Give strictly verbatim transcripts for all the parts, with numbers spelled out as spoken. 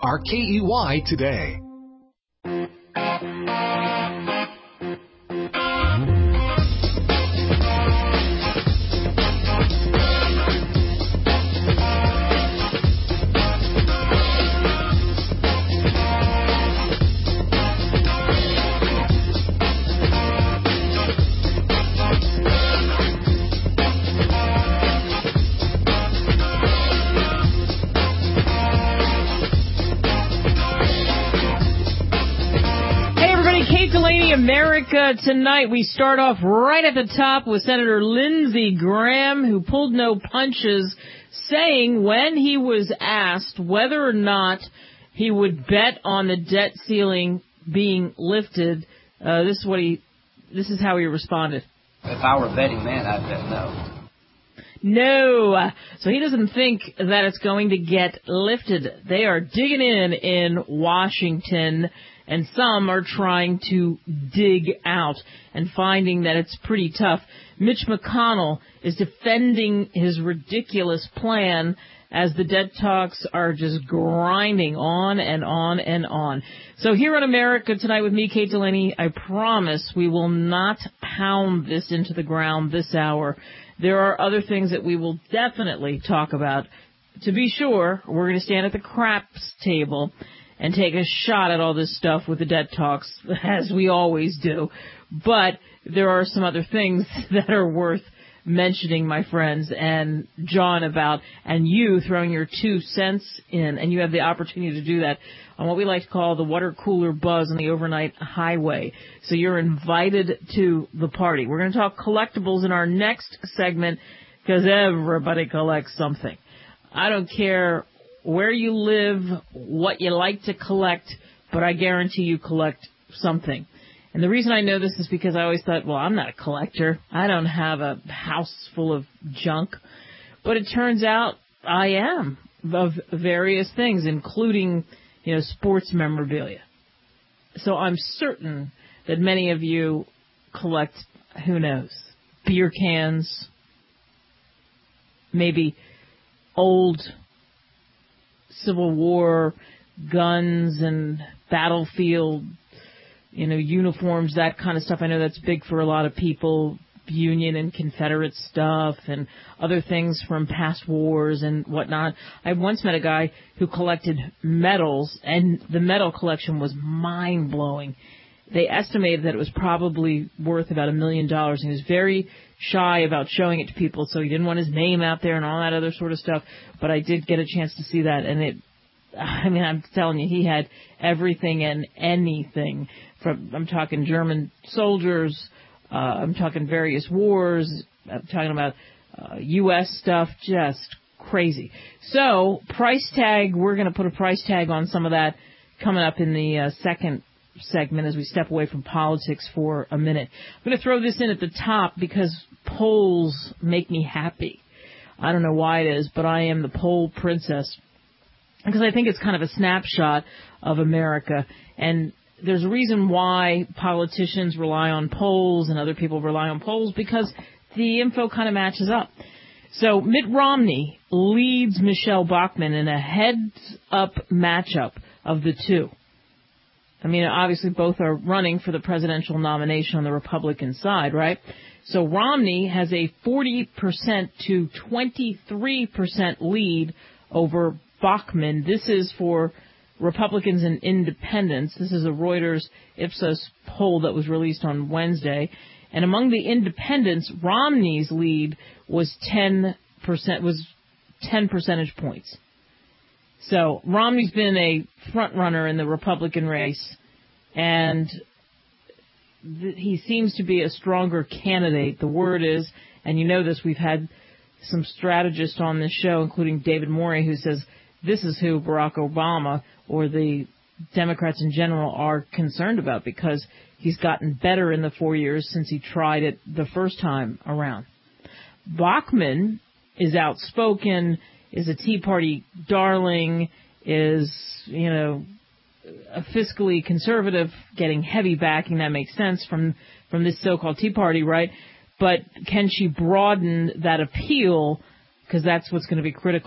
R K E Y today. America tonight. We start off right at the top with Senator Lindsey Graham, who pulled no punches, saying when he was asked whether or not he would bet on the debt ceiling being lifted, uh, this is what he, this is how he responded. If I were a betting man, I'd bet no. No. So he doesn't think that it's going to get lifted. They are digging in in Washington, and some are trying to dig out and finding that it's pretty tough. Mitch McConnell is defending his ridiculous plan as the debt talks are just grinding on and on and on. So here on America Tonight with me, Kate Delaney, I promise we will not pound this into the ground this hour. There are other things that we will definitely talk about. To be sure, we're going to stand at the craps table and take a shot at all this stuff with the debt talks, as we always do. But there are some other things that are worth mentioning, my friends, and John about, and you throwing your two cents in, and you have the opportunity to do that on what we like to call the water cooler buzz on the overnight highway. So you're invited to the party. We're going to talk collectibles in our next segment, because everybody collects something. I don't care where you live, what you like to collect, but I guarantee you collect something. And the reason I know this is because I always thought, well, I'm not a collector. I don't have a house full of junk. But it turns out I am, of various things, including, you know, sports memorabilia. So I'm certain that many of you collect, who knows, beer cans, maybe old Civil War guns and battlefield, you know, uniforms, that kind of stuff. I know that's big for a lot of people, Union and Confederate stuff and other things from past wars and whatnot. I once met a guy who collected medals, and the medal collection was mind-blowing. They estimated that it was probably worth about a million dollars, and he was very shy about showing it to people, so he didn't want his name out there and all that other sort of stuff. But I did get a chance to see that, and it, I mean, I'm telling you, he had everything and anything. From, I'm talking German soldiers, uh, I'm talking various wars, I'm talking about uh, U S stuff, just crazy. So, price tag, we're going to put a price tag on some of that coming up in the uh, second segment as we step away from politics for a minute. I'm going to throw this in at the top because polls make me happy. I don't know why it is, but I am the poll princess because I think it's kind of a snapshot of America. And there's a reason why politicians rely on polls and other people rely on polls, because the info kind of matches up. So Mitt Romney leads Michelle Bachmann in a heads-up matchup of the two. I mean, obviously both are running for the presidential nomination on the Republican side, right? So Romney has a forty percent to twenty-three percent lead over Bachmann. This is for Republicans and independents. This is a Reuters Ipsos poll that was released on Wednesday. And among the independents, Romney's lead was ten percent, was ten percentage points. So Romney's been a front runner in the Republican race, and th- he seems to be a stronger candidate. The word is, and you know this, we've had some strategists on this show, including David Morey, who says this is who Barack Obama or the Democrats in general are concerned about, because he's gotten better in the four years since he tried it the first time around. Bachmann is outspoken, is a Tea Party darling, is, you know, a fiscally conservative, getting heavy backing. That makes sense from, from this so-called Tea Party, right? But can she broaden that appeal? Because that's what's going to be critical if,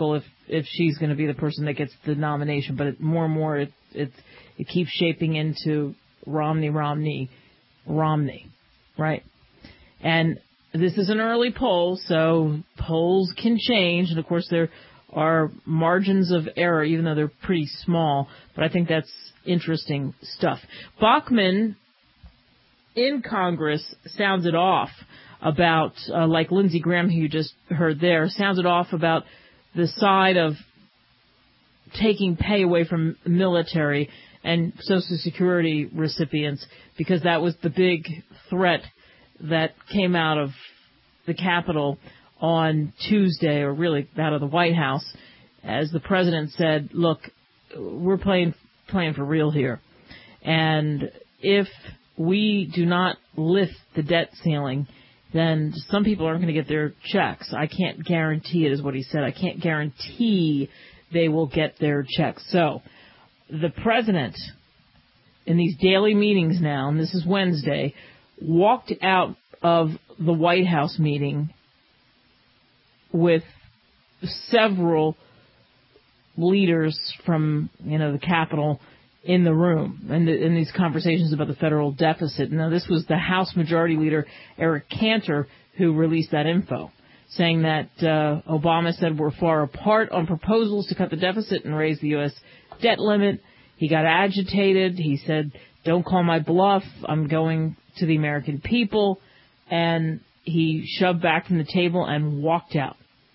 if she's going to be the person that gets the nomination. But it, more and more, it, it it keeps shaping into Romney, Romney, Romney, right? And this is an early poll, so polls can change. And, of course, there are margins of error, even though they're pretty small. But I think that's interesting stuff. Bachmann in Congress sounded off about, uh, like Lindsey Graham, who you just heard there, sounded off about the side of taking pay away from military and Social Security recipients, because that was the big threat that came out of the Capitol on Tuesday, or really out of the White House, as the president said, look, we're playing playing for real here. And if we do not lift the debt ceiling, then some people aren't going to get their checks. I can't guarantee it, is what he said. I can't guarantee they will get their checks. So the president, in these daily meetings now, and this is Wednesday, walked out of the White House meeting with several leaders from, you know, the Capitol in the room, and in, in these conversations about the federal deficit. Now, this was the House Majority Leader, Eric Cantor, who released that info, saying that uh, Obama said we're far apart on proposals to cut the deficit and raise the U S debt limit. He got agitated. He said, don't call my bluff. I'm going to the American people. And he shoved back from the table and walked out.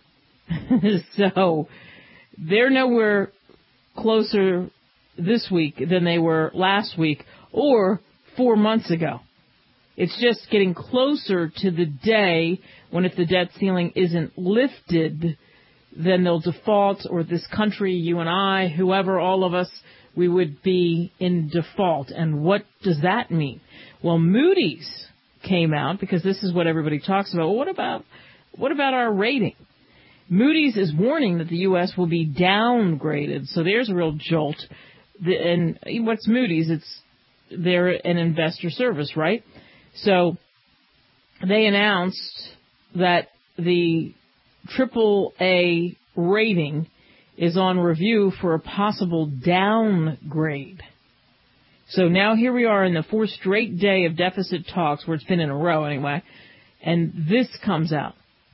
So they're nowhere closer this week than they were last week or four months ago. It's just getting closer to the day when, if the debt ceiling isn't lifted, then they'll default, or this country, you and I, whoever, all of us, we would be in default. And what does that mean? Well, Moody's came out, because this is what everybody talks about. Well, what about what about our rating? Moody's is warning that the U S will be downgraded. So there's a real jolt. The, and what's Moody's? It's they're an investor service, right? So they announced that the triple A rating is on review for a possible downgrade. So now here we are in the fourth straight day of deficit talks, where it's been in a row anyway, and this comes out.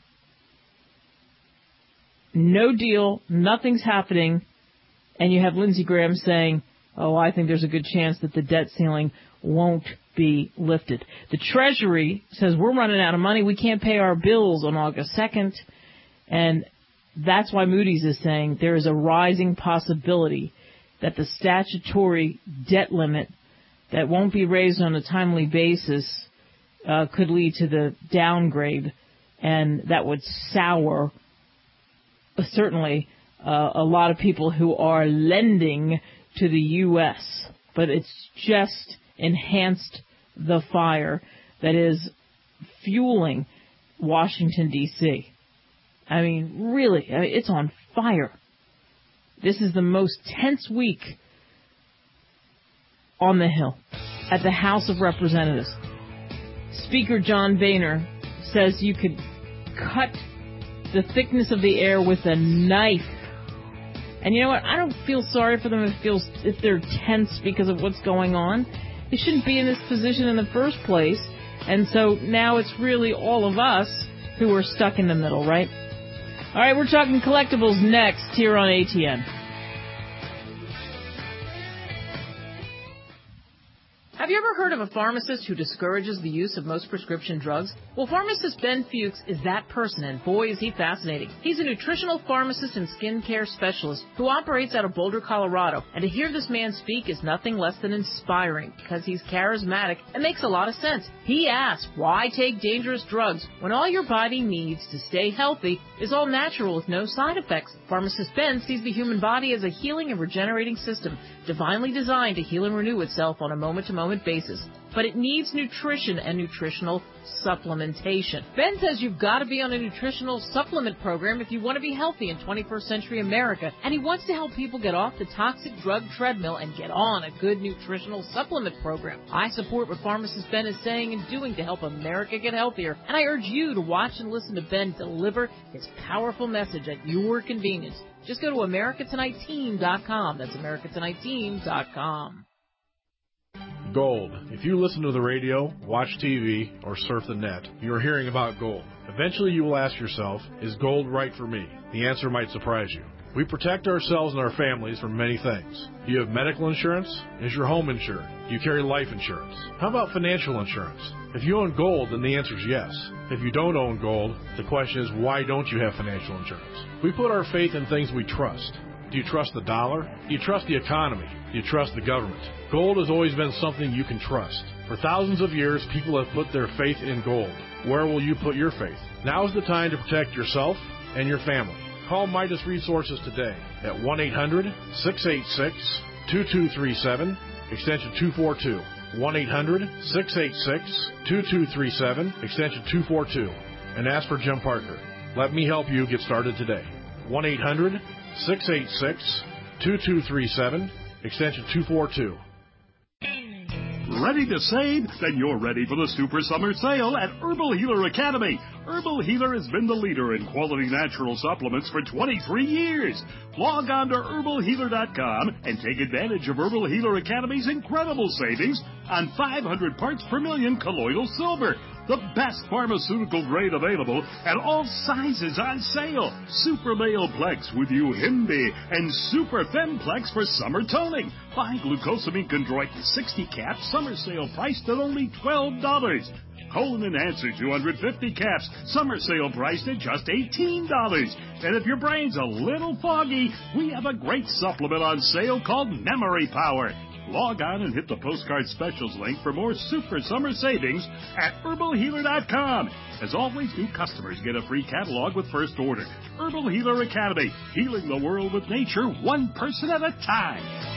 No deal, nothing's happening, and you have Lindsey Graham saying, oh, I think there's a good chance that the debt ceiling won't be lifted. The Treasury says we're running out of money. We can't pay our bills on August second. And that's why Moody's is saying there is a rising possibility that the statutory debt limit that won't be raised on a timely basis uh, could lead to the downgrade, and that would sour uh, certainly uh, a lot of people who are lending to the U S, but it's just enhanced the fire that is fueling Washington, D C I mean, really, I mean, it's on fire. This is the most tense week on the Hill at the House of Representatives. Speaker John Boehner says you could cut the thickness of the air with a knife. And you know what? I don't feel sorry for them if, it feels, if they're tense because of what's going on. They shouldn't be in this position in the first place. And so now it's really all of us who are stuck in the middle, right? All right, we're talking collectibles next here on A T N. Have you ever heard of a pharmacist who discourages the use of most prescription drugs? Well, pharmacist Ben Fuchs is that person, and boy, is he fascinating. He's a nutritional pharmacist and skincare specialist who operates out of Boulder, Colorado. And to hear this man speak is nothing less than inspiring, because he's charismatic and makes a lot of sense. He asks, why take dangerous drugs when all your body needs to stay healthy is all natural with no side effects? Pharmacist Ben sees the human body as a healing and regenerating system, divinely designed to heal and renew itself on a moment-to-moment basis. But it needs nutrition and nutritional supplementation. Ben says you've got to be on a nutritional supplement program if you want to be healthy in twenty-first century America, and he wants to help people get off the toxic drug treadmill and get on a good nutritional supplement program. I support what pharmacist Ben is saying and doing to help America get healthier, and I urge you to watch and listen to Ben deliver his powerful message at your convenience. Just go to America Tonight Team dot com. That's America Tonight Team dot com. Gold. If you listen to the radio, watch T V, or surf the net, you are hearing about gold. Eventually you will ask yourself, is gold right for me? The answer might surprise you. We protect ourselves and our families from many things. Do you have medical insurance? Is your home insured? Do you carry life insurance? How about financial insurance? If you own gold, then the answer is yes. If you don't own gold, the question is, why don't you have financial insurance? We put our faith in things we trust. Do you trust the dollar? Do you trust the economy? Do you trust the government? Gold has always been something you can trust. For thousands of years, people have put their faith in gold. Where will you put your faith? Now is the time to protect yourself and your family. Call Midas Resources today at one eight hundred, six eight six, two two three seven, extension two four two. one eight hundred, six eight six, two two three seven, extension two four two. And ask for Jim Parker. Let me help you get started today. one eight hundred, six eight six, two two three seven, extension two four two. Ready to save? Then you're ready for the Super Summer Sale at Herbal Healer Academy. Herbal Healer has been the leader in quality natural supplements for twenty-three years. Log on to herbal healer dot com and take advantage of Herbal Healer Academy's incredible savings on five hundred parts per million colloidal silver. The best pharmaceutical grade available and all sizes on sale. Super Male Plex with Uhimbi and Super Femplex for summer toning. Buy glucosamine chondroitin sixty caps, summer sale priced at only twelve dollars. Colon Enhancer two hundred fifty caps, summer sale priced at just eighteen dollars. And if your brain's a little foggy, we have a great supplement on sale called Memory Power. Log on and hit the postcard specials link for more super summer savings at herbal healer dot com. As always, new customers get a free catalog with first order. Herbal Healer Academy, healing the world with nature one person at a time.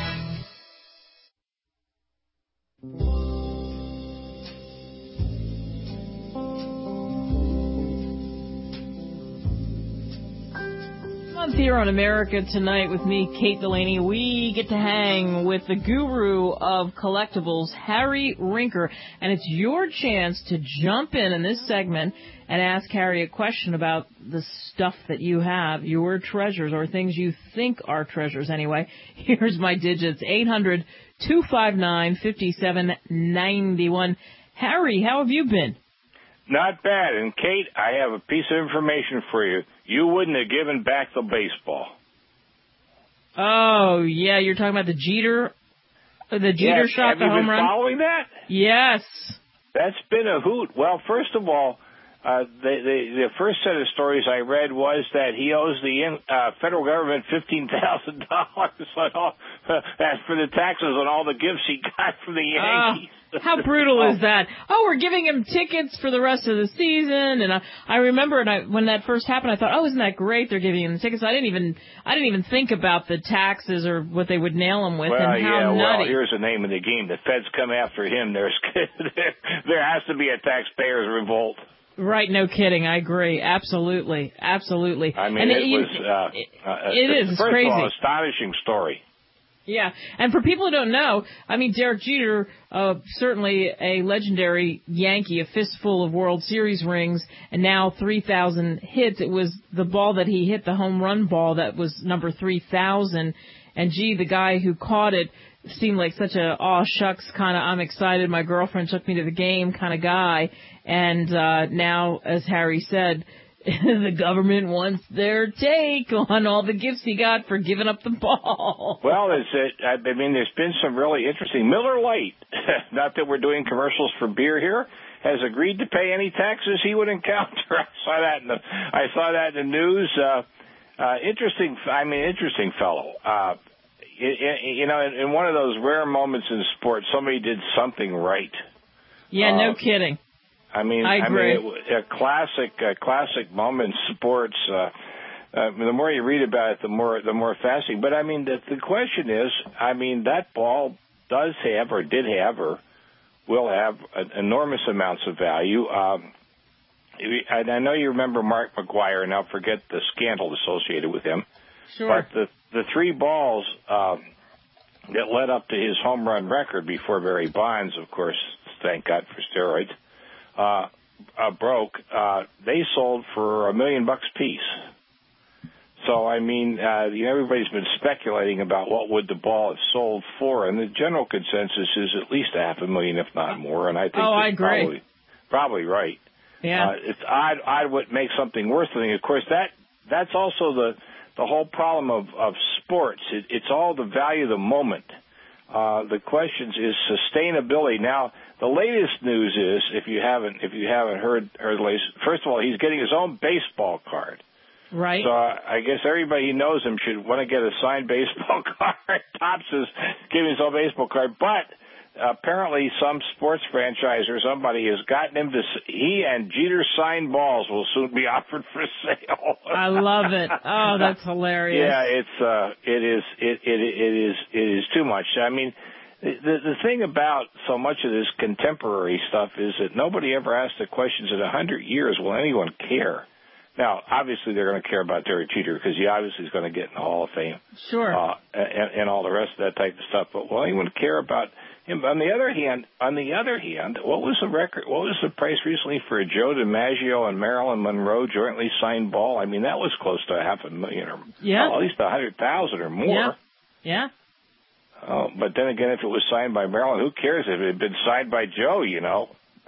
Here on America Tonight with me, Kate Delaney, we get to hang with the guru of collectibles, Harry Rinker, and it's your chance to jump in in this segment and ask Harry a question about the stuff that you have, your treasures, or things you think are treasures anyway. Here's my digits, eight hundred, two five nine, five seven nine one. Harry, how have you been? Not bad. And, Kate, I have a piece of information for you. You wouldn't have given back the baseball. Oh, yeah, you're talking about the Jeter, the Jeter yes. shot, have the home run? Have you been following that? Yes. That's been a hoot. Well, first of all, uh, the, the, the first set of stories I read was that he owes the in, uh, federal government fifteen thousand dollars uh, for the taxes on all the gifts he got from the Yankees. Uh. How brutal is that? Oh, we're giving him tickets for the rest of the season, and I, I remember, and I, when that first happened, I thought, oh, isn't that great? They're giving him the tickets. I didn't even, I didn't even think about the taxes or what they would nail him with, well, and how yeah, nutty. Well, here's the name of the game: the feds come after him. There's, there has to be a taxpayers' revolt. Right, no kidding. I agree. Absolutely, absolutely. I mean, and it, it was, it, uh, it, uh, it is. It's first crazy. of all, astonishing story. Yeah, and for people who don't know, I mean, Derek Jeter, uh, certainly a legendary Yankee, a fistful of World Series rings, and now three thousand hits. It was the ball that he hit, the home run ball, that was number three thousand. And, gee, the guy who caught it seemed like such a, aw, shucks, kind of, I'm excited, my girlfriend took me to the game kind of guy. And uh, now, as Harry said, the government wants their take on all the gifts he got for giving up the ball. Well, it's, uh, I mean, there's been some really interesting. Miller Lite, not that we're doing commercials for beer here, has agreed to pay any taxes he would encounter. I saw that in the, I saw that in the news. Uh, uh, interesting. I mean, interesting fellow. Uh, it, it, you know, in, in one of those rare moments in sports, somebody did something right. Yeah, no uh, kidding. I mean, I, I agree. mean, it, a classic, a classic moment in sports. Uh, uh, the more you read about it, the more, the more fascinating. But I mean, the, the question is, I mean, that ball does have, or did have, or will have uh, enormous amounts of value. Um, and I know you remember Mark McGwire, and I'll forget the scandal associated with him. Sure. But the the three balls um, that led up to his home run record before Barry Bonds, of course, thank God for steroids. Uh, uh, broke, uh, they sold for a million bucks piece. So, I mean, uh, you know, everybody's been speculating about what would the ball have sold for, and the general consensus is at least a half a million, if not more. And I think oh, that's I agree. Probably, probably right. Yeah. Uh, it's odd, odd what makes something worth something. Of course, that that's also the the whole problem of of sports. It, it's all the value of the moment. Uh, the question is sustainability. Now, the latest news is, if you haven't if you haven't heard heard the latest, first of all, he's getting his own baseball card. Right. So uh, I guess everybody who knows him should want to get a signed baseball card. Topps is giving his own baseball card, but apparently some sports franchise or somebody has gotten him to. He and Jeter signed balls will soon be offered for sale. I love it. Oh, that's hilarious. Yeah, it's uh, it is it it it is it is too much. I mean, the the thing about so much of this contemporary stuff is that nobody ever asked the questions. In a hundred years, will anyone care? Now, obviously, they're going to care about Derek Jeter because he obviously is going to get in the Hall of Fame. Sure. Uh, and, and all the rest of that type of stuff. But will anyone care about him? On the other hand, on the other hand, what was the record? What was the price recently for a Joe DiMaggio and Marilyn Monroe jointly signed ball? I mean, that was close to a half a million, or yeah. well, at least a hundred thousand or more. Yeah. Yeah. Oh, but then again, if it was signed by Marilyn, who cares if it had been signed by Joe? You know.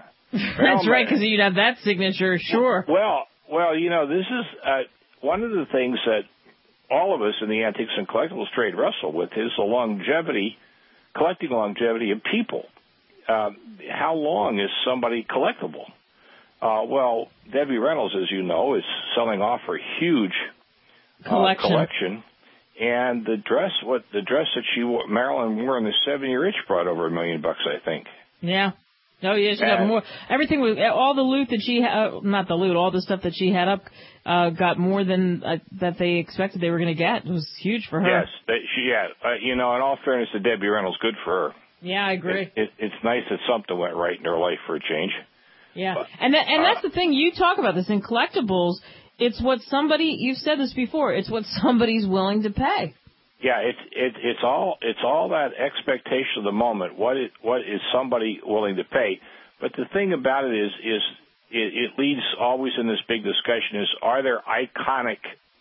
That's right, because you'd have that signature, sure. Well. Well, you know, this is uh, one of the things that all of us in the antiques and collectibles trade wrestle with is the longevity, collecting longevity of people. Uh, how long is somebody collectible? Uh, well, Debbie Reynolds, as you know, is selling off her huge uh, collection. collection. And the dress, what the dress that she wore, Marilyn wore in the seven-year itch brought over a million bucks, I think. Yeah. Oh, yeah, she got more. Everything was, all the loot that she had, not the loot, all the stuff that she had up, uh, got more than uh, that they expected they were going to get. It was huge for her. Yes, that she, yeah. Uh, you know, in all fairness to Debbie Reynolds, good for her. Yeah, I agree. It, it, it's nice that something went right in her life for a change. Yeah, but, and that, and uh, that's the thing, you talk about this in collectibles, it's what somebody, you've said this before, it's what somebody's willing to pay. Yeah, it's it, it's all it's all that expectation of the moment. What is, what is somebody willing to pay? But the thing about it is, is it, it leads always in this big discussion is, are there iconic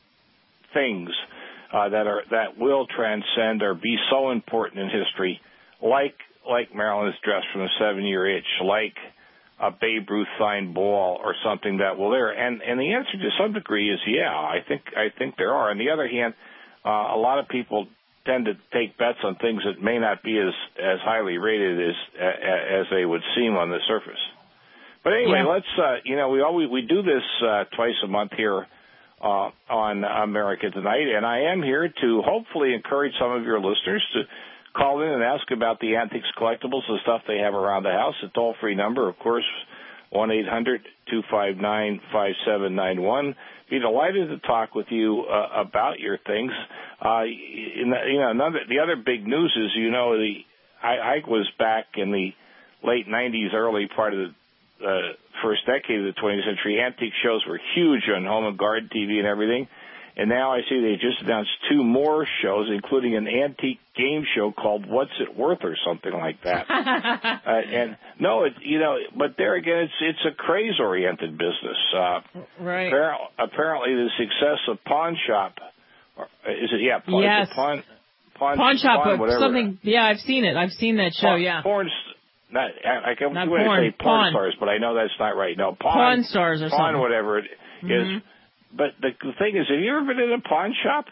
things uh, that are that will transcend or be so important in history, like like Marilyn's dress from the seven-year itch, like a Babe Ruth signed ball or something that will there? And and the answer to some degree is yeah, I think I think there are. On the other hand, uh, a lot of people tend to take bets on things that may not be as, as highly rated as as they would seem on the surface. But anyway, yeah. let's uh, you know we always we do this uh, twice a month here uh, on America Tonight, and I am here to hopefully encourage some of your listeners to call in and ask about the antiques, collectibles, the stuff they have around the house. The toll free number, of course, one eight hundred two five nine five seven nine one. Be delighted to talk with you uh, about your things. Uh, in the, you know, another, the other big news is, you know, the I, I was back in the late nineties, early part of the uh, first decade of the twentieth century. Antique shows were huge on Home and Garden T V and everything. And now I see they just announced two more shows, including an antique game show called What's It Worth or something like that. uh, and no, it, you know, but there again, it's it's a craze-oriented business. Uh, right. Appar- apparently, the success of Pawn Shop, or, is it? Yeah, Pawn, yes. Pawn, Pawn, Pawn Shop, pawn, whatever. something. Yeah, I've seen it. I've seen that show. Pawn, yeah. Porn, not, I, I can not want porn, to say porn pawn. stars, but I know that's not right. No, Pawn, pawn stars or pawn, something. whatever it mm-hmm. is. But the thing is, have you ever been in a pawn shop?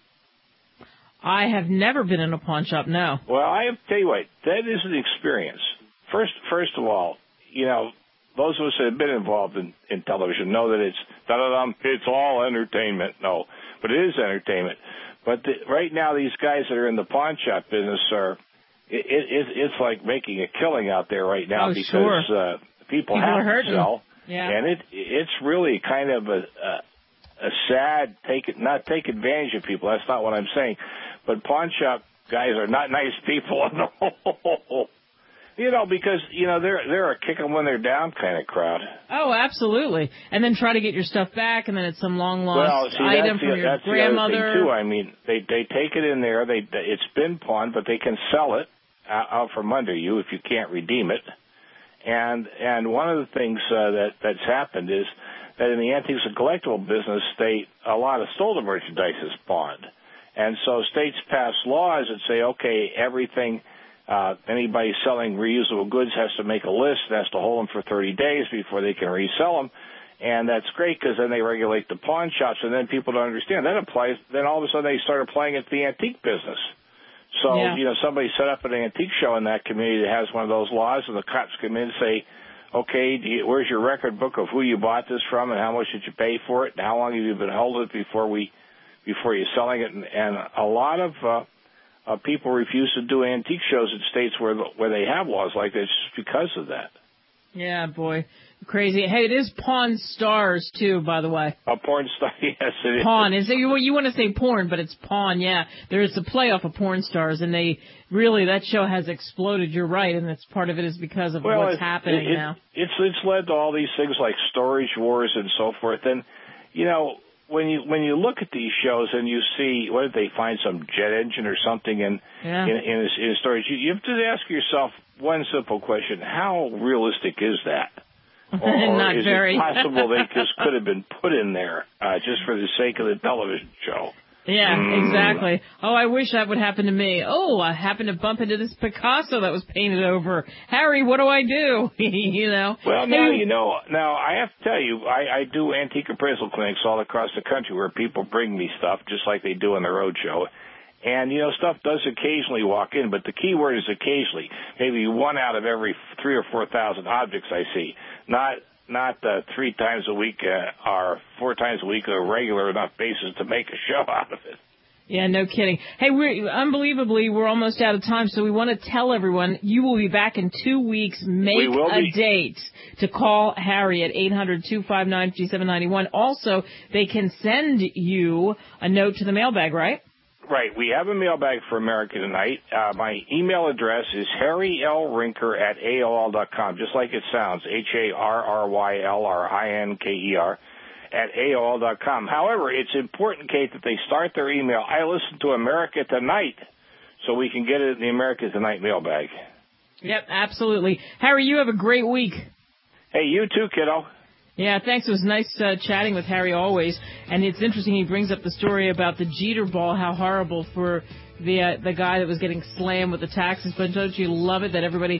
I have never been in a pawn shop, no. Well, I have to tell you what, that is an experience. First, first of all, you know, those of us that have been involved in, in television know that it's da-da-dum, it's all entertainment. No, but it is entertainment. But the, right now, these guys that are in the pawn shop business are, it, it, it's like making a killing out there right now oh, because sure. uh, people, people have are hurting. to sell. Yeah. And it it's really kind of a, a a sad take it not take advantage of people. That's not what I'm saying. But pawn shop guys are not nice people at all. You know, because you know they're they're a kick 'em when they're down kind of crowd. Oh, absolutely. And then try to get your stuff back, and then it's some long lost well, see, item that's from the, your that's grandmother. The other thing too. I mean, they they take it in there. They it's been pawned, but they can sell it out, out from under you if you can't redeem it. And and one of the things uh, that that's happened is that in the antiques and collectible business, they a lot of stolen merchandise is pawned. And so states pass laws that say, okay, everything, uh, anybody selling reusable goods has to make a list and has to hold them for thirty days before they can resell them. And that's great because then they regulate the pawn shops, and then people don't understand. That applies. Then all of a sudden they start applying it to the antique business. So, yeah. you know, somebody set up an antique show in that community that has one of those laws, and the cops come in and say, okay, do you, where's your record book of who you bought this from and how much did you pay for it and how long have you been holding it before we, before you're selling it? And, and a lot of uh, uh, people refuse to do antique shows in states where where they have laws like this just because of that. Yeah, boy. Crazy. Hey, it is Pawn Stars, too, by the way. A porn star, yes, it is. Pawn. Is it, you, you want to say porn, but it's Pawn, yeah. There's a playoff of Porn Stars, and they really, that show has exploded. You're right, and it's part of it is because of well, what's it, happening it, it, now. It's, it's led to all these things like storage wars and so forth. And, you know, when you when you look at these shows and you see, what did they find, some jet engine or something in, yeah. in, in, in storage, you, you have to ask yourself one simple question. How realistic is that? Or, or Not is very. It possible they just could have been put in there uh, just for the sake of the television show? Yeah, mm. exactly. Oh, I wish that would happen to me. Oh, I happened to bump into this Picasso that was painted over. Harry, what do I do? you know. Well, now you know. Now I have to tell you, I, I do antique appraisal clinics all across the country where people bring me stuff just like they do on the road show. And, you know, stuff does occasionally walk in, but the key word is occasionally. Maybe one out of every three or four thousand objects I see. Not not uh, three times a week uh, or four times a week on a regular enough basis to make a show out of it. Yeah, no kidding. Hey, we're unbelievably, we're almost out of time, so we want to tell everyone you will be back in two weeks. Make a be. date to call Harry at eight hundred, two five nine, five seven nine one. Also, they can send you a note to the mailbag, right? Right. We have a mailbag for America Tonight. Uh, my email address is harry l rinker at A O L dot com, just like it sounds, H A R R Y L R I N K E R, at A O L dot com. However, it's important, Kate, that they start their email. I listen to America Tonight, so we can get it in the America Tonight mailbag. Yep, absolutely. Harry, you have a great week. Hey, you too, kiddo. Yeah, thanks. It was nice uh, chatting with Harry always. And it's interesting he brings up the story about the Jeter ball, how horrible for the uh, the guy that was getting slammed with the taxes. But don't you love it that everybody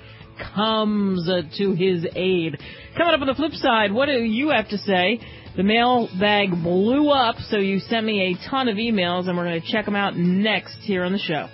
comes uh, to his aid? Coming up on the flip side, what do you have to say? The mailbag blew up, so you sent me a ton of emails, and we're going to check them out next here on the show.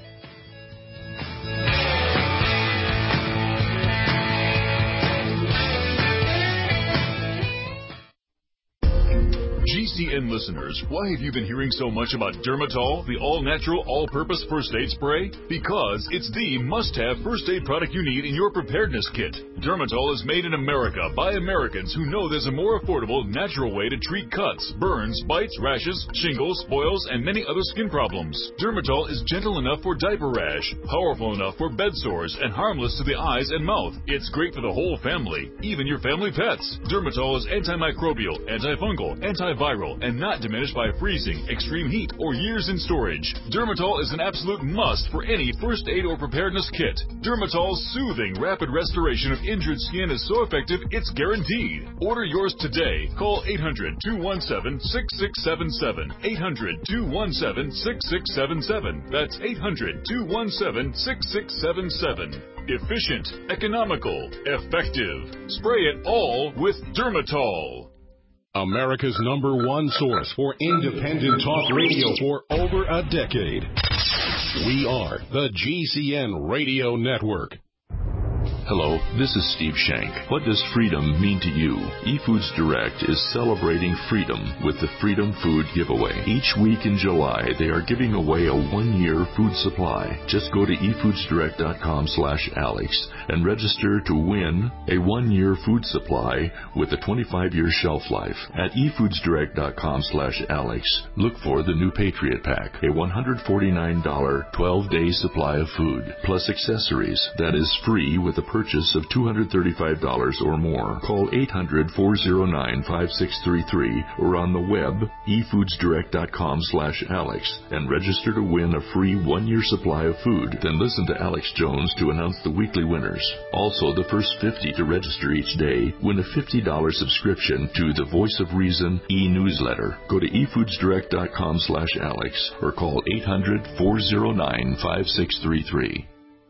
G C N listeners, why have you been hearing so much about Dermatol, the all-natural, all-purpose first aid spray? Because it's the must-have first aid product you need in your preparedness kit. Dermatol is made in America by Americans who know there's a more affordable, natural way to treat cuts, burns, bites, rashes, shingles, boils, and many other skin problems. Dermatol is gentle enough for diaper rash, powerful enough for bed sores, and harmless to the eyes and mouth. It's great for the whole family, even your family pets. Dermatol is antimicrobial, antifungal, antiviral, and not diminished by freezing, extreme heat, or years in storage. Dermatol is an absolute must for any first aid or preparedness kit. Dermatol's soothing, rapid restoration of injured skin is so effective, it's guaranteed. Order yours today. Call eight hundred, two one seven, six six seven seven. eight hundred, two one seven, six six seven seven. That's eight hundred, two one seven, six six seven seven. Efficient, economical, effective. Spray it all with Dermatol. America's number one source for independent talk radio for over a decade. We are the G C N Radio Network. Hello, this is Steve Shank. What does freedom mean to you? eFoods Direct is celebrating freedom with the Freedom Food Giveaway. Each week in July, they are giving away a one-year food supply. Just go to efoodsdirect.com slash Alex and register to win a one-year food supply with a twenty-five year shelf life. At efoodsdirect.com slash Alex, look for the new Patriot Pack, a one hundred forty-nine dollars twelve day supply of food, plus accessories that is free with a purchase of two hundred thirty-five dollars or more. Call eight hundred, four oh nine, five six three three or on the web, e foods direct dot com slash Alex, and register to win a free one-year supply of food. Then listen to Alex Jones to announce the weekly winners. Also, the first fifty to register each day win a fifty dollars subscription to the Voice of Reason e-newsletter. Go to e foods direct dot com slash Alex or call eight hundred, four oh nine, five six three three.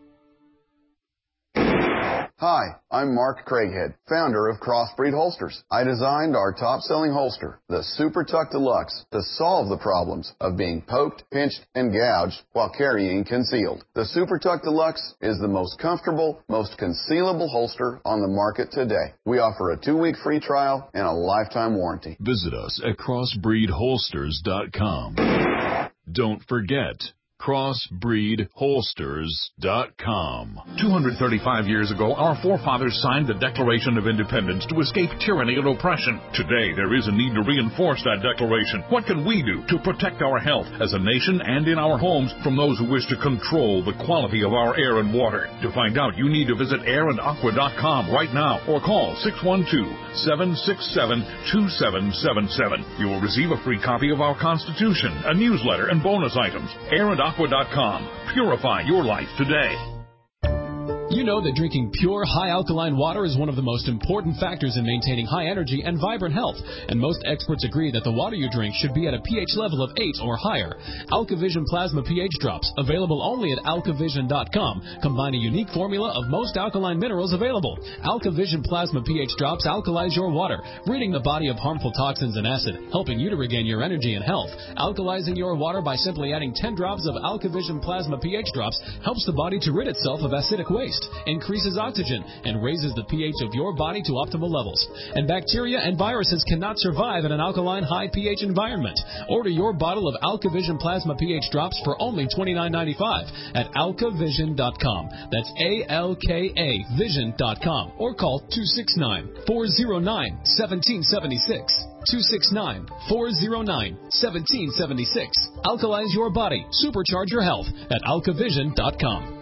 Hi, I'm Mark Craighead, founder of Crossbreed Holsters. I designed our top-selling holster, the Super Tuck Deluxe, to solve the problems of being poked, pinched, and gouged while carrying concealed. The Super Tuck Deluxe is the most comfortable, most concealable holster on the market today. We offer a two-week free trial and a lifetime warranty. Visit us at crossbreed holsters dot com. Don't forget, crossbreed holsters dot com. two hundred thirty-five years ago, our forefathers signed the Declaration of Independence to escape tyranny and oppression. Today, there is a need to reinforce that declaration. What can we do to protect our health as a nation and in our homes from those who wish to control the quality of our air and water? To find out, you need to visit air and aqua dot com right now or call six one two, seven six seven, two seven seven seven. You will receive a free copy of our Constitution, a newsletter, and bonus items. air and aqua dot com. Purify your life today. You know that drinking pure, high-alkaline water is one of the most important factors in maintaining high energy and vibrant health, and most experts agree that the water you drink should be at a pH level of eight or higher. AlkaVision Plasma pH Drops, available only at alkavision dot com, combine a unique formula of most alkaline minerals available. AlkaVision Plasma pH Drops alkalize your water, ridding the body of harmful toxins and acid, helping you to regain your energy and health. Alkalizing your water by simply adding ten drops of AlkaVision Plasma pH Drops helps the body to rid itself of acidic waste, increases oxygen, and raises the pH of your body to optimal levels. And bacteria and viruses cannot survive in an alkaline high pH environment. Order your bottle of AlkaVision Plasma pH Drops for only twenty-nine ninety-five at alkavision dot com. That's A L K A vision dot com. Or call two six nine, four oh nine, one seven seven six. two six nine, four oh nine, one seven seven six. Alkalize your body. Supercharge your health at alkavision dot com.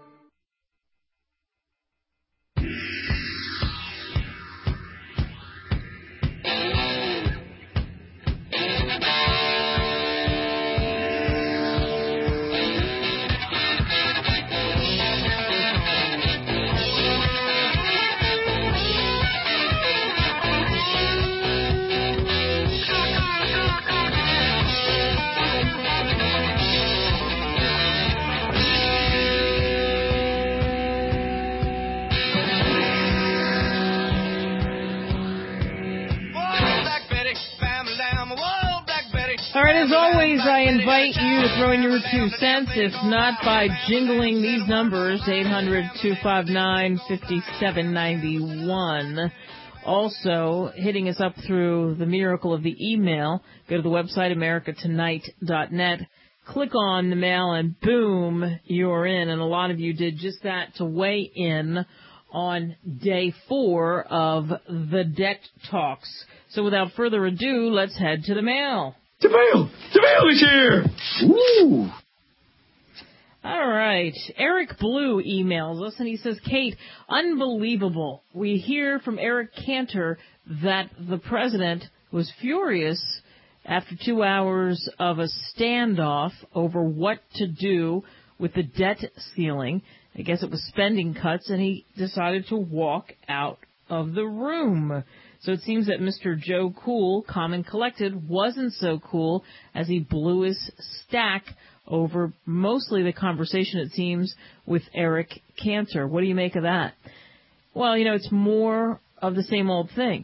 All right, as always, I invite you to throw in your two cents, if not by jingling these numbers, eight hundred, two five nine, five seven nine one. Also, hitting us up through the miracle of the email. Go to the website, america tonight dot net. Click on the mail, and boom, you're in. And a lot of you did just that to weigh in on day four of the Debt Talks. So without further ado, let's head to the mail. The mail! The mail is here! Woo! All right. Eric Blue emails us, and he says, Kate, unbelievable. We hear from Eric Cantor that the president was furious after two hours of a standoff over what to do with the debt ceiling. I guess it was spending cuts, and he decided to walk out of the room. So it seems that Mister Joe Cool, calm and collected, wasn't so cool as he blew his stack over mostly the conversation, it seems, with Eric Cantor. What do you make of that? Well, you know, it's more of the same old thing.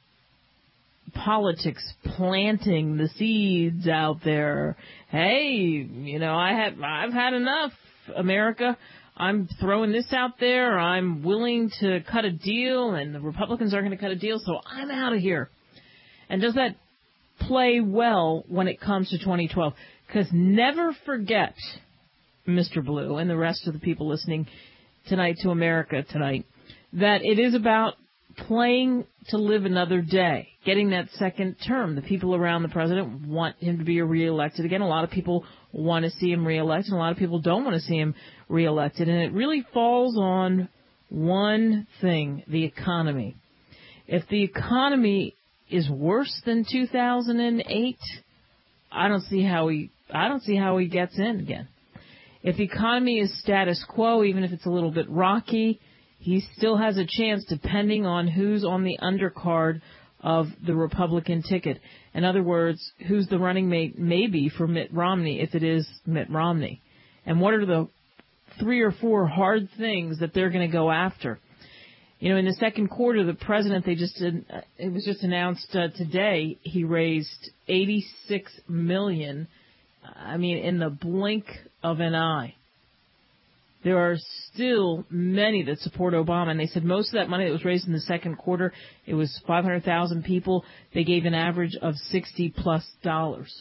Politics, planting the seeds out there. Hey, you know, I have, I've had enough, America. I'm throwing this out there. I'm willing to cut a deal, and the Republicans aren't going to cut a deal, so I'm out of here. And does that play well when it comes to twenty twelve? Because never forget, Mister Blue and the rest of the people listening tonight to America Tonight, that it is about playing to live another day, getting that second term. The people around the president want him to be reelected again. A lot of people want to see him reelected, and a lot of people don't want to see him reelected. And it really falls on One thing, the economy. If the economy is worse than two thousand eight, I don't see how he, I don't see how he gets in again. If the economy is status quo, even if it's a little bit rocky, he still has a chance depending on who's on the undercard of the Republican ticket. In other words, who's the running mate maybe for Mitt Romney if it is Mitt Romney. And what are the three or four hard things that they're going to go after? You know, in the second quarter, the president, they just did, uh, it was just announced uh, today, he raised eighty-six million dollars. I mean, in the blink of an eye. There are still many that support Obama, and they said most of that money that was raised in the second quarter, it was five hundred thousand people. They gave an average of sixty plus dollars.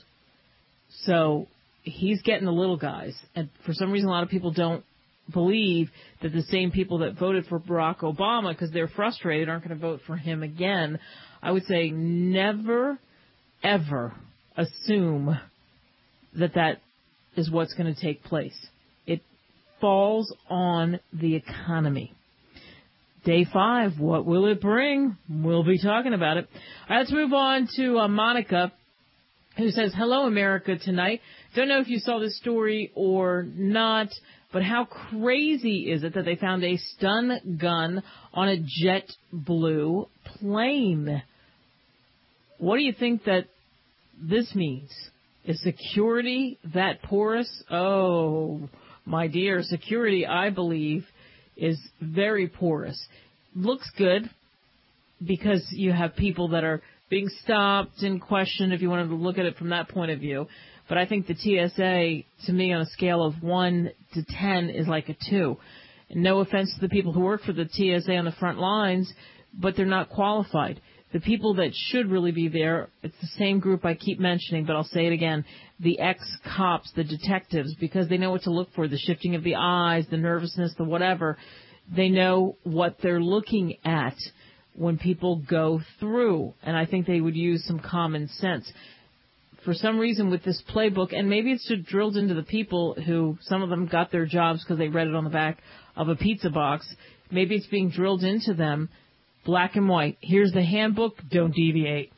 So he's getting the little guys, and for some reason a lot of people don't believe that the same people that voted for Barack Obama because they're frustrated aren't going to vote for him again. I would say never, ever assume that that is what's going to take place. It falls on the economy. Day five, what will it bring? We'll be talking about it. All right, let's move on to uh, Monica, who says, hello, America, tonight. Don't know if you saw this story or not, but how crazy is it that they found a stun gun on a JetBlue plane? What do you think that this means? Is security that porous? Oh, my dear, security, I believe, is very porous. Looks good because you have people that are being stopped and questioned if you wanted to look at it from that point of view. But I think the T S A, to me, on a scale of one to ten, is like a two. And no offense to the people who work for the T S A on the front lines, but they're not qualified. The people that should really be there, it's the same group I keep mentioning, but I'll say it again, the ex-cops, the detectives, because they know what to look for, the shifting of the eyes, the nervousness, the whatever. They know what they're looking at when people go through, and I think they would use some common sense. For some reason with this playbook, and maybe it's just drilled into the people who, some of them got their jobs because they read it on the back of a pizza box, maybe it's being drilled into them. Black and white. Here's the handbook. Don't deviate.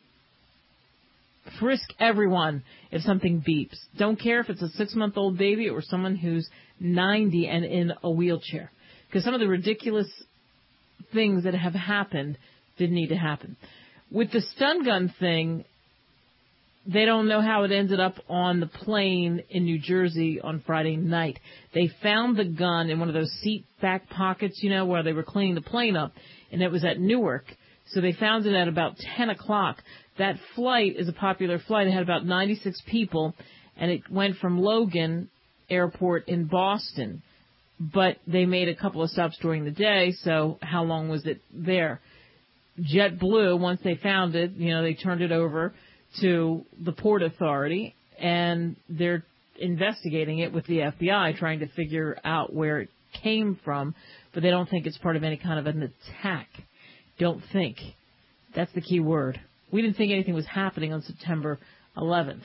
Frisk everyone if something beeps. Don't care if it's a six-month-old baby or someone who's ninety and in a wheelchair. Because some of the ridiculous things that have happened didn't need to happen. With the stun gun thing, they don't know how it ended up on the plane in New Jersey on Friday night. They found the gun in one of those seat back pockets, you know, where they were cleaning the plane up. And it was at Newark, so they found it at about ten o'clock. That flight is a popular flight. It had about ninety-six people, and it went from Logan Airport in Boston. But they made a couple of stops during the day, so how long was it there? JetBlue, once they found it, you know, they turned it over to the Port Authority, and they're investigating it with the F B I, trying to figure out where it came from. But they don't think it's part of any kind of an attack. Don't think. That's the key word. We didn't think anything was happening on September eleventh.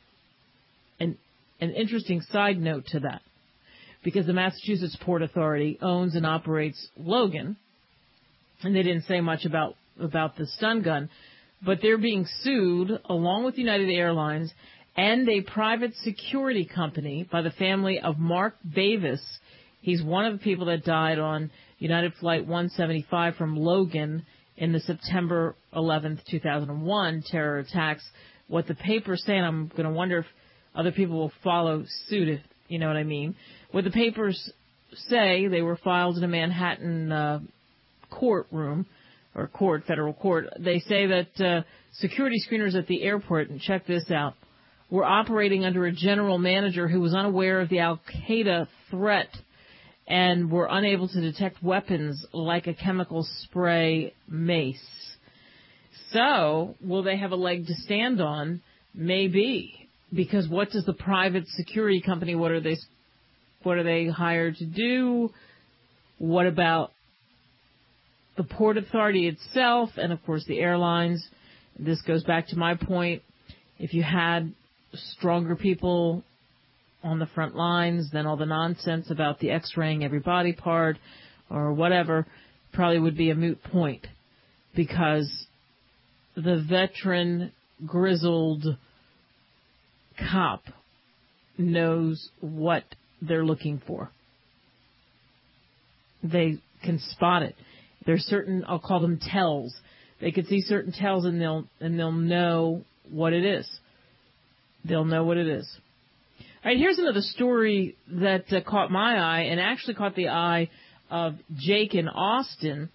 And an interesting side note to that, because the Massachusetts Port Authority owns and operates Logan, and they didn't say much about, about the stun gun, but they're being sued along with United Airlines and a private security company by the family of Mark Bavis. He's one of the people that died on United Flight one seventy-five from Logan in the September eleventh, two thousand one terror attacks. What the papers say, and I'm going to wonder if other people will follow suit, if you know what I mean. What the papers say, they were filed in a Manhattan uh, courtroom, or court, federal court. They say that uh, security screeners at the airport, and check this out, were operating under a general manager who was unaware of the Al-Qaeda threat and were unable to detect weapons like a chemical spray mace. So, will they have a leg to stand on? Maybe. Because what does the private security company, what are they, what are they hired to do? What about the Port Authority itself? And, of course, the airlines. This goes back to my point. If you had stronger people on the front lines, then all the nonsense about the x-raying every body part, or whatever probably would be a moot point, because the veteran, grizzled cop knows what they're looking for. They can spot it. There's certain, I'll call them tells. They can see certain tells, and they'll and they'll know what it is. They'll know what it is. All right, here's another story that uh, caught my eye, and actually caught the eye of Jake in Austin.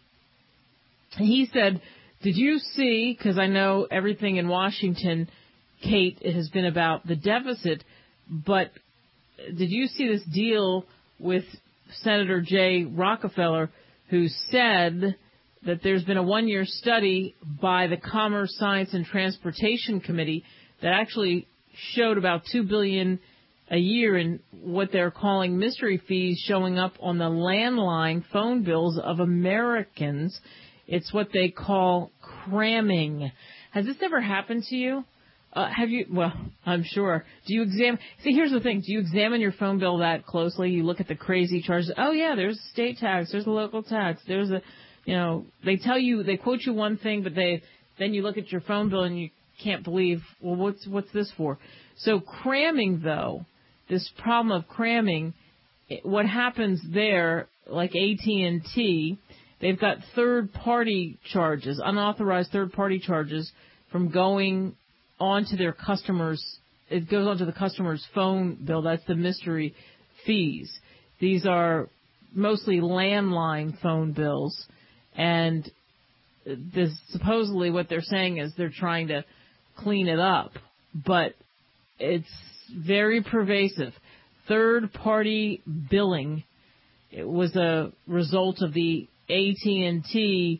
He said, did you see, because I know everything in Washington, Kate, it has been about the deficit, but did you see this deal with Senator Jay Rockefeller, who said that there's been a one-year study by the Commerce, Science, and Transportation Committee that actually showed about two billion dollars a year in what they're calling mystery fees showing up on the landline phone bills of Americans. It's what they call cramming. Has this ever happened to you? Uh, have you? Well, I'm sure. Do you examine? See, here's the thing. Do you examine your phone bill that closely? You look at the crazy charges. Oh, yeah, there's a state tax. There's a local tax. There's a, you know, they tell you, they quote you one thing, but they then you look at your phone bill and you can't believe, well, what's what's this for? So cramming, though, this problem of cramming, what happens there, like A T and T, they've got third-party charges, unauthorized third-party charges from going onto their customers. It goes onto the customer's phone bill. That's the mystery fees. These are mostly landline phone bills, and this, supposedly what they're saying is they're trying to clean it up, but it's very pervasive. Third-party billing, it was a result of the A T and T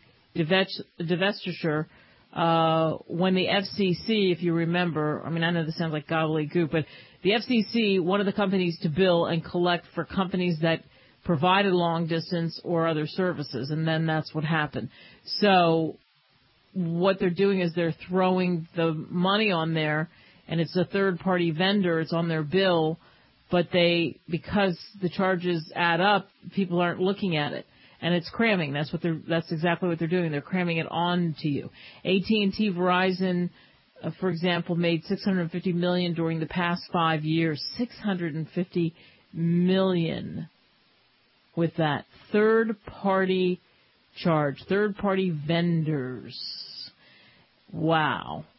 divestiture uh, when the F C C, if you remember, I mean, I know this sounds like gobbledygook, but the F C C, one of the companies to bill and collect for companies that provided long distance or other services, and then that's what happened. So what they're doing is they're throwing the money on there, and it's a third-party vendor, it's on their bill, but they, because the charges add up, people aren't looking at it. And it's cramming. That's what they're, that's exactly what they're doing. They're cramming it on to you. A T and T, Verizon, uh, for example, made six hundred fifty million dollars during the past five years. six hundred fifty million dollars with that third-party charge, third-party vendors. Wow.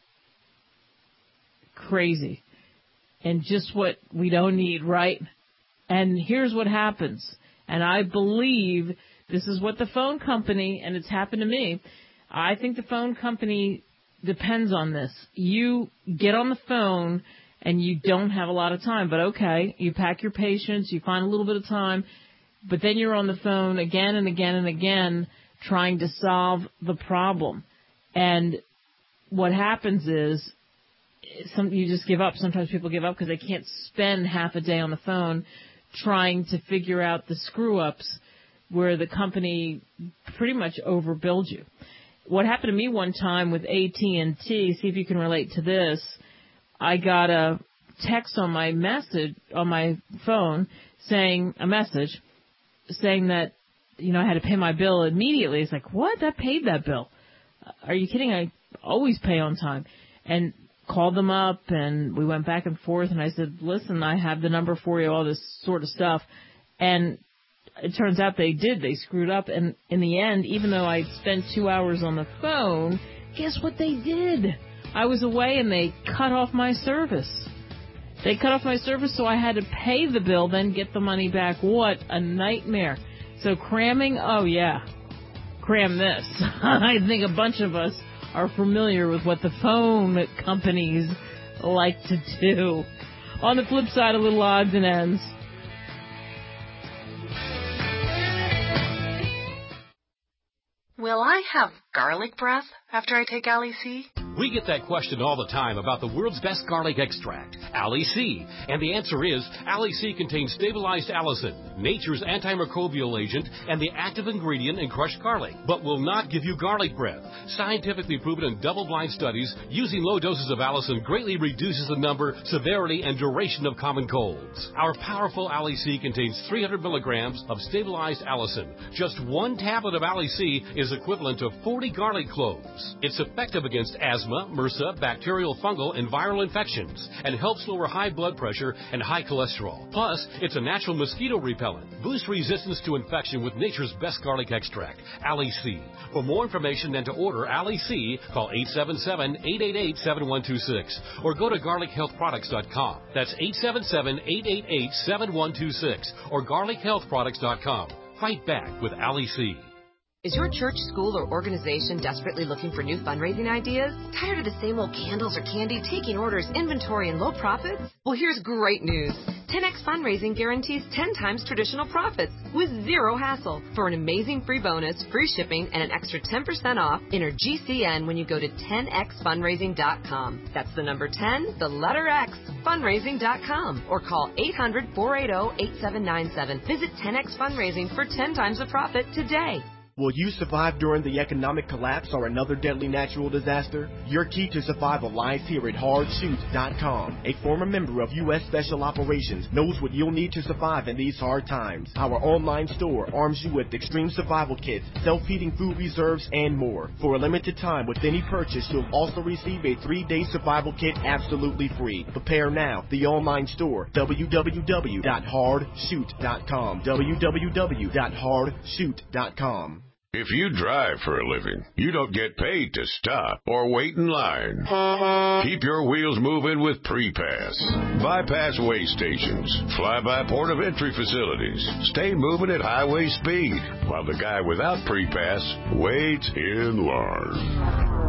Crazy. And just what we don't need, right? And here's what happens. And I believe this is what the phone company, and it's happened to me, I think the phone company depends on this. You get on the phone and you don't have a lot of time, but okay, you pack your patience, you find a little bit of time, but then you're on the phone again and again and again trying to solve the problem. And what happens is some, you just give up. Sometimes people give up because they can't spend half a day on the phone trying to figure out the screw-ups where the company pretty much overbilled you. What happened to me one time with A T and T, see if you can relate to this, I got a text on my message, on my phone, saying, a message, saying that, you know, I had to pay my bill immediately. It's like, what? I paid that bill. Are you kidding? I always pay on time. And called them up, and we went back and forth, and I said, listen, I have the number for you, all this sort of stuff. And it turns out they did. They screwed up. And in the end, even though I spent two hours on the phone, guess what they did? I was away, and they cut off my service. They cut off my service, so I had to pay the bill, then get the money back. What a nightmare. So cramming, oh, yeah. Cram this. I think a bunch of us are familiar with what the phone companies like to do. On the flip side, a little odds and ends. Will I have garlic breath after I take Ali C? We get that question all the time about the world's best garlic extract, Ali C. And the answer is, Ali C contains stabilized allicin, nature's antimicrobial agent, and the active ingredient in crushed garlic, but will not give you garlic breath. Scientifically proven in double-blind studies, using low doses of allicin greatly reduces the number, severity, and duration of common colds. Our powerful Ali C contains three hundred milligrams of stabilized allicin. Just one tablet of Ali C is equivalent to forty garlic cloves. It's effective against asthma, MRSA, bacterial, fungal, and viral infections, and helps lower high blood pressure and high cholesterol. Plus, it's a natural mosquito repellent. Boost resistance to infection with nature's best garlic extract, Ali C. For more information and to order Ali C, call eight seven seven, eight eight eight, seven one two six or go to garlic health products dot com. That's eight seven seven, eight eight eight, seven one two six or garlic health products dot com. Fight back with Ali C. Is your church, school, or organization desperately looking for new fundraising ideas? Tired of the same old candles or candy, taking orders, inventory, and low profits? Well, here's great news. ten X Fundraising guarantees ten times traditional profits with zero hassle. For an amazing free bonus, free shipping, and an extra ten percent off, enter G C N when you go to ten x fundraising dot com. That's the number ten, the letter X, fundraising dot com. Or call eight hundred, four eight zero, eight seven nine seven. Visit ten X Fundraising for ten times the profit today. Will you survive during the economic collapse or another deadly natural disaster? Your key to survival lies here at hard shoot dot com. A former member of U S Special Operations knows what you'll need to survive in these hard times. Our online store arms you with extreme survival kits, self-heating food reserves, and more. For a limited time, with any purchase, you'll also receive a three-day survival kit absolutely free. Prepare now. The online store, w w w dot hard shoot dot com. w w w dot hard shoot dot com. If you drive for a living, you don't get paid to stop or wait in line. Keep your wheels moving with Pre-Pass. Bypass way stations, fly-by port of entry facilities. Stay moving at highway speed while the guy without Pre-Pass waits in line.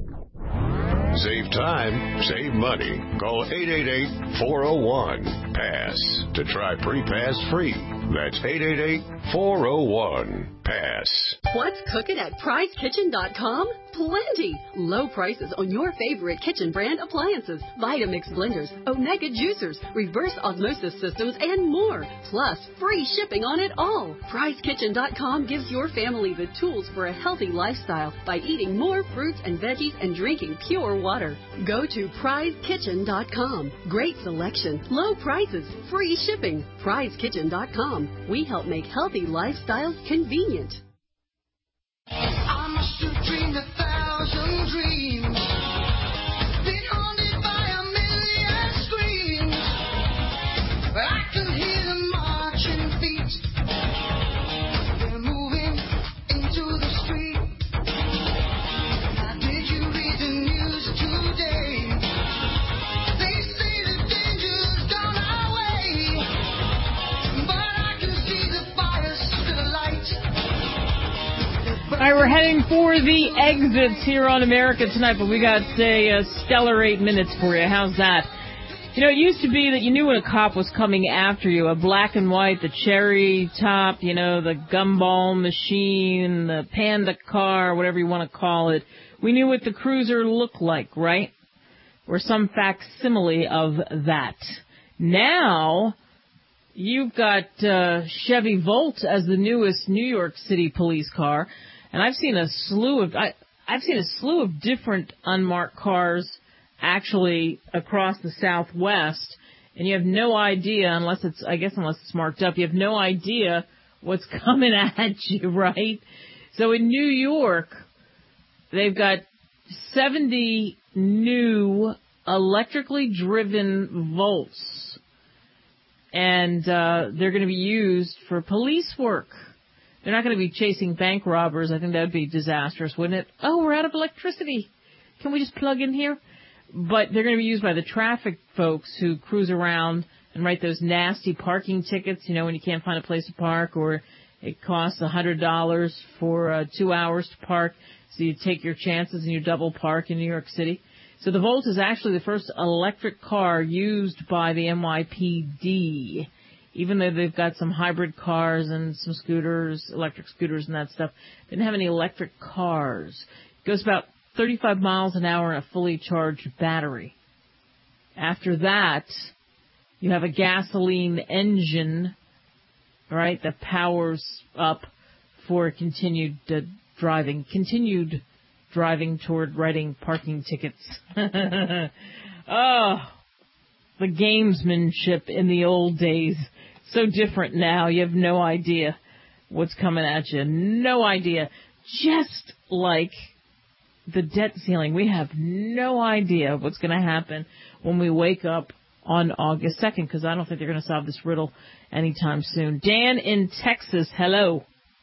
Save time, save money. Call eight eight eight, four oh one, PASS to try Pre-Pass free. That's eight eight eight, four oh one, PASS. What's cooking at prize kitchen dot com? Plenty! Low prices on your favorite kitchen brand appliances, Vitamix blenders, Omega juicers, reverse osmosis systems, and more. Plus, free shipping on it all. prize kitchen dot com gives your family the tools for a healthy lifestyle by eating more fruits and veggies and drinking pure water. Go to prize kitchen dot com. Great selection, low prices, free shipping. prize kitchen dot com. We help make healthy lifestyles convenient. I must have dreamed a thousand dreams, been haunted by a million screams, but I can hear them marching feet. They're moving into the street. Now did you read the news today? They say the danger's gone our way, but I can see the fire still alight. All right, we're heading for the exits here on America Tonight, but we got, say, a stellar eight minutes for you. How's that? You know, it used to be that you knew when a cop was coming after you, a black and white, the cherry top, you know, the gumball machine, the panda car, whatever you want to call it. We knew what the cruiser looked like, right? Or some facsimile of that. Now, you've got uh, Chevy Volt as the newest New York City police car. And I've seen a slew of I, I've seen a slew of different unmarked cars actually across the Southwest, and you have no idea unless it's I guess unless it's marked up, you have no idea what's coming at you, right? So in New York, they've got seventy new electrically driven Volts, and uh, they're going to be used for police work. They're not going to be chasing bank robbers. I think that would be disastrous, wouldn't it? Oh, we're out of electricity. Can we just plug in here? But they're going to be used by the traffic folks who cruise around and write those nasty parking tickets, you know, when you can't find a place to park, or it costs one hundred dollars for uh, two hours to park, so you take your chances and you double park in New York City. So the Volt is actually the first electric car used by the N Y P D. Even though they've got some hybrid cars and some scooters, electric scooters and that stuff, they didn't have any electric cars. It goes about thirty-five miles an hour and a fully charged battery. After that, you have a gasoline engine, right, that powers up for continued uh, driving, continued driving toward writing parking tickets. Oh, the gamesmanship in the old days. So different now. You have no idea what's coming at you. No idea. Just like the debt ceiling. We have no idea what's going to happen when we wake up on August second, because I don't think they're going to solve this riddle anytime soon. Dan in Texas, hello.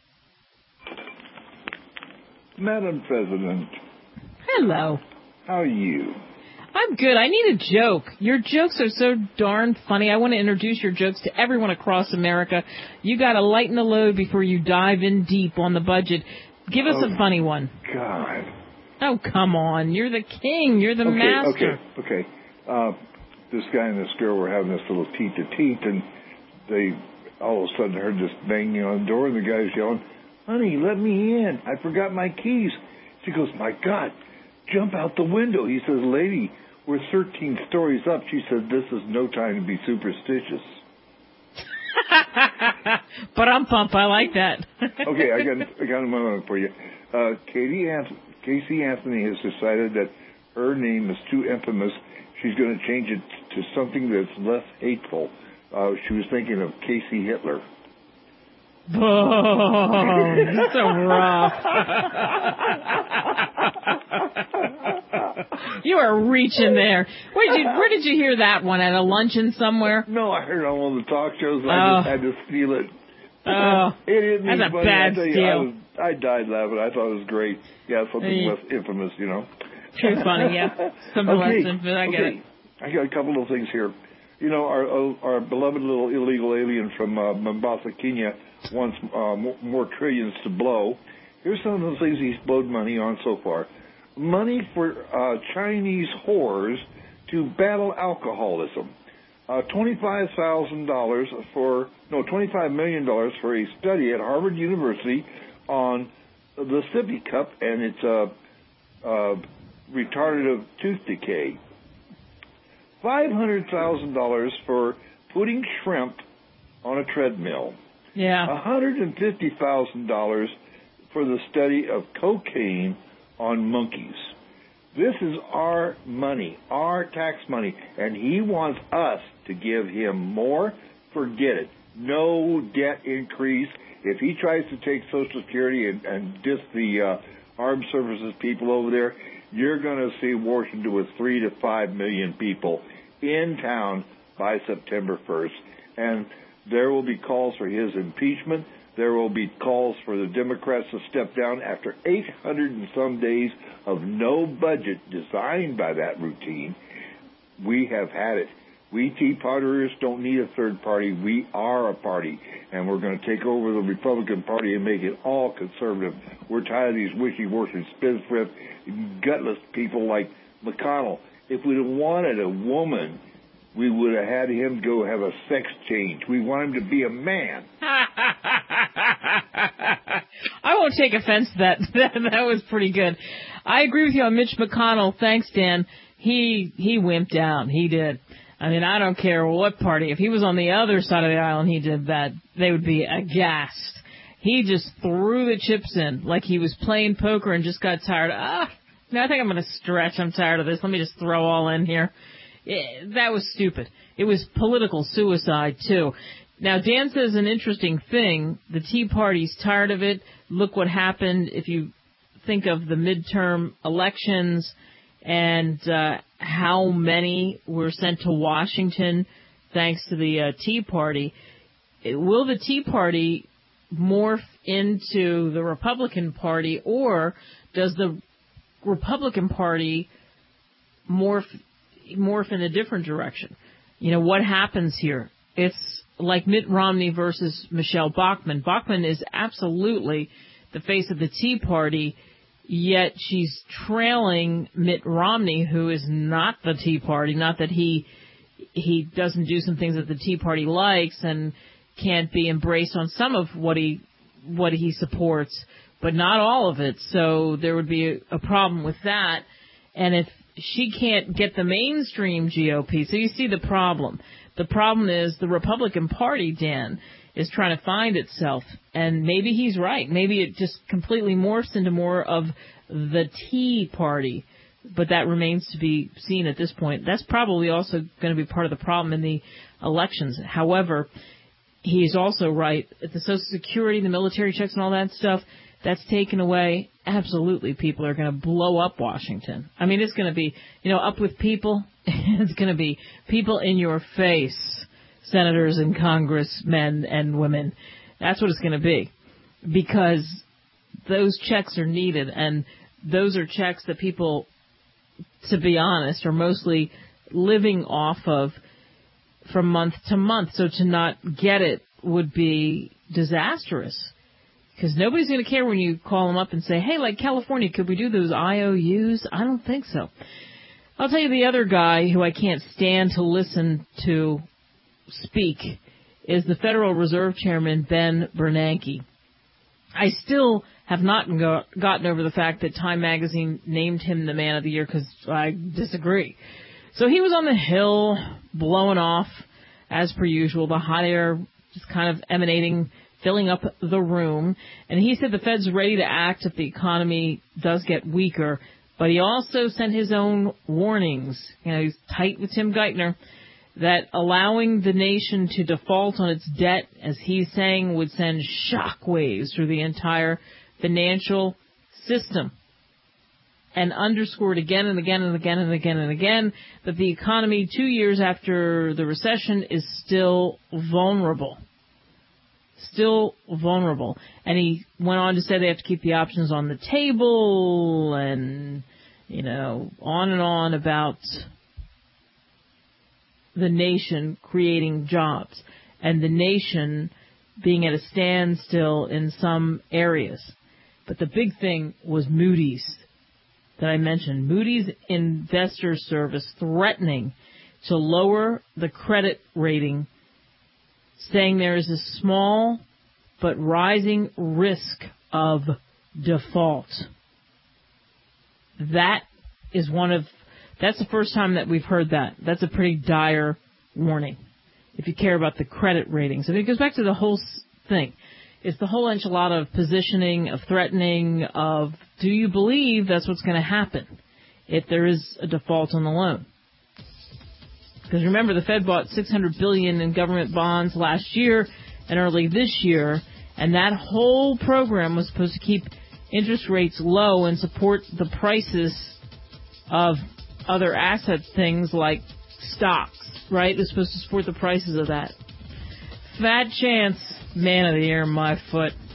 Madam President. Hello. How are you? I'm good. I need a joke. Your jokes are so darn funny. I want to introduce your jokes to everyone across America. You got to lighten the load before you dive in deep on the budget. Give us oh, a funny one. God. Oh, come on. You're the king. You're the okay, master. Okay, okay. Uh, this guy and this girl were having this little teat-to-teat, and they all of a sudden heard this banging on the door, and the guy's yelling, "Honey, let me in. I forgot my keys." She goes, "My God, jump out the window." He says, "Lady, we're thirteen stories up." She said, "This is no time to be superstitious." But I'm pumped. I like that. Okay, I got I got another one for you. Uh, Katie Anth- Casey Anthony has decided that her name is too infamous. She's going to change it to something that's less hateful. Uh, she was thinking of Casey Hitler. Oh, so rough. You are reaching there. Where did you, where did you hear that one? At a luncheon somewhere? No, I heard it on one of the talk shows. And oh. I just had to steal it. Oh, it isn't that's a funny. bad I tell you, steal. I, was, I died laughing. I thought it was great. Yeah, something yeah. less infamous, you know. Too funny, yeah. Something okay. less infamous. I get okay. it. I got a couple of things here. You know, our our beloved little illegal alien from uh, Mombasa, Kenya, wants uh, more, more trillions to blow. Here's some of the things he's blowed money on so far. Money for uh, Chinese whores to battle alcoholism. Uh, twenty-five thousand dollars for, no, twenty-five million dollars for a study at Harvard University on the sippy cup and its uh, uh, retardative tooth decay. five hundred thousand dollars for putting shrimp on a treadmill. Yeah. one hundred fifty thousand dollars for the study of cocaine on monkeys. This is our money, our tax money, and he wants us to give him more. Forget it. No debt increase. If he tries to take Social Security and, and diss the uh, armed services people over there, you're going to see Washington with three to five million people in town by September first. And there will be calls for his impeachment. There will be calls for the Democrats to step down after eight hundred and some days of no budget designed by that routine. We have had it. We Tea Partiers don't need a third party. We are a party, and we're going to take over the Republican Party and make it all conservative. We're tired of these wishy-washy, spendthrift, gutless people like McConnell. If we'd have wanted a woman, we would have had him go have a sex change. We want him to be a man. I won't take offense to that. That was pretty good. I agree with you on Mitch McConnell. Thanks, Dan. He he wimped out. He did. I mean, I don't care what party. If he was on the other side of the aisle and he did that, they would be aghast. He just threw the chips in like he was playing poker and just got tired. Ah, no, I think I'm going to stretch. I'm tired of this. Let me just throw all in here. Yeah, that was stupid. It was political suicide, too. Now, Dan says an interesting thing. The Tea Party's tired of it. Look what happened if you think of the midterm elections and uh, how many were sent to Washington thanks to the uh, Tea Party. Will the Tea Party morph into the Republican Party, or does the Republican Party morph morph in a different direction? You know, what happens here? It's like Mitt Romney versus Michelle Bachmann. Bachmann is absolutely the face of the Tea Party, yet she's trailing Mitt Romney, who is not the Tea Party. Not that he he doesn't do some things that the Tea Party likes and can't be embraced on some of what he what he supports, but not all of it. So there would be a, a problem with that. And if she can't get the mainstream G O P, so you see the problem. The problem is the Republican Party, Dan, is trying to find itself. And maybe he's right. Maybe it just completely morphs into more of the Tea Party. But that remains to be seen at this point. That's probably also going to be part of the problem in the elections. However, he's also right. The Social Security, the military checks and all that stuff, that's taken away. Absolutely, people are going to blow up Washington. I mean, it's going to be, you know, up with people. It's going to be people in your face, senators and congressmen and women. That's what it's going to be, because those checks are needed, and those are checks that people, to be honest, are mostly living off of from month to month. So to not get it would be disastrous, because nobody's going to care when you call them up and say, hey, like California, could we do those I O Us? I don't think so. I'll tell you the other guy who I can't stand to listen to speak is the Federal Reserve Chairman, Ben Bernanke. I still have not go- gotten over the fact that Time Magazine named him the Man of the Year, because I disagree. So he was on the Hill blowing off, as per usual, the hot air just kind of emanating, filling up the room. And he said the Fed's ready to act if the economy does get weaker. But he also sent his own warnings. You know, he's tight with Tim Geithner, that allowing the nation to default on its debt, as he's saying, would send shockwaves through the entire financial system. And underscored again and again and again and again and again that the economy two years after the recession is still vulnerable. Still vulnerable. And he went on to say they have to keep the options on the table and, you know, on and on about the nation creating jobs and the nation being at a standstill in some areas. But the big thing was Moody's that I mentioned. Moody's Investor Service threatening to lower the credit rating, saying there is a small but rising risk of default. That is one of, that's the first time that we've heard that. That's a pretty dire warning if you care about the credit ratings. And it goes back to the whole thing. It's the whole enchilada of positioning, of threatening, of do you believe that's what's going to happen if there is a default on the loan? Because remember, the Fed bought six hundred billion dollars in government bonds last year and early this year, and that whole program was supposed to keep interest rates low and support the prices of other asset things like stocks, right? It was supposed to support the prices of that. Fat chance, Man of the Year, my foot.